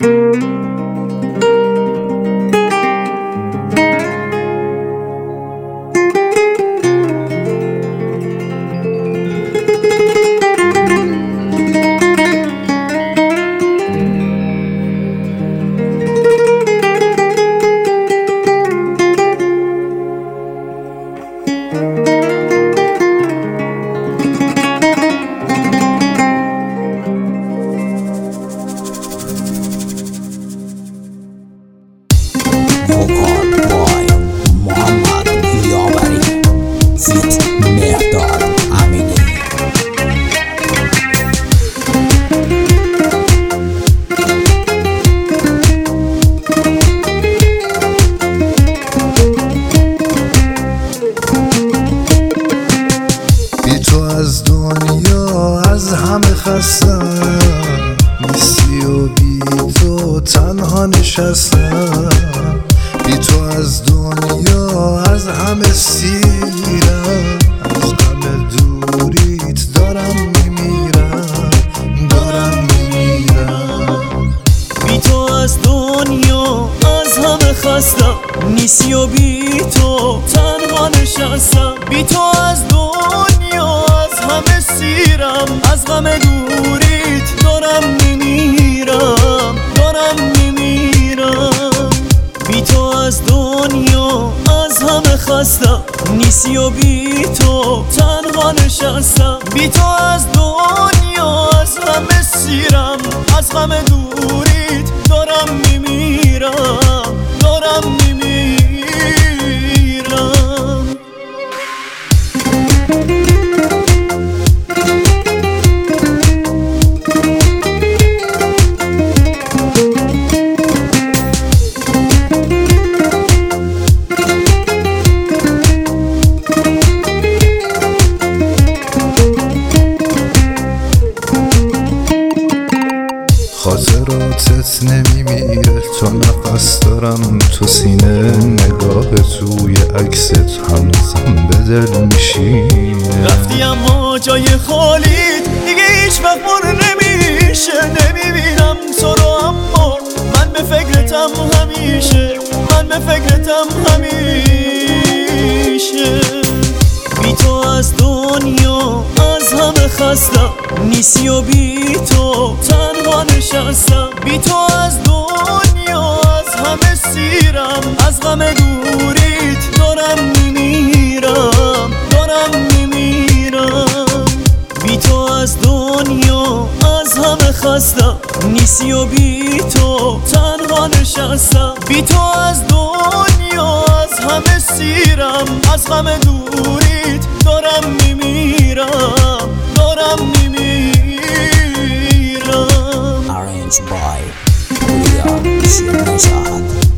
از دنیا از همه خستم، نیستی و بی تو تنها نشستم. بی تو از دنیا از همه سیرم، از غم دوریت دارم میمیرم، دارم میمیرم. بی تو از دنیا از همه خستم، نیستی و بی تو تنها نشستم. بی تو از دنیا از همه سیرم، از غم دوریت دارم میمیرم، دارم میمیرم. بی تو از دنیا از همه خستم، نیستی و بی تو تنها نشستم. بی تو از دنیا از همه سیرم، از غم دوریت دارم میمیرم، دارم میمیرم. خاطراتت نمیمیره، تو نفس دارم تو سینه، نگاه توی عکست هنوزم به دل میشینه. رفتی اما جای خالی دیگه هیچ وقت پر نمیشه. نمیبینم تو رو اما من به فکرتم همیشه، من به فکرتم همیشه. بی تو از دنیا از همه خستم، نیستی و بی تو تنها نشستم. بی تو از دنیا از همه سیرم، از غم دوریت دارم میمیرم، دارم میمیرم. بی تو از دنیا از همه خستم، نیستی و بی تو تنها نشستم. بی تو از دنیا از همه سیرم، از غم دوریت دارم میمیرم، دارم میمیرم. Arranged by Ria Shirnazad.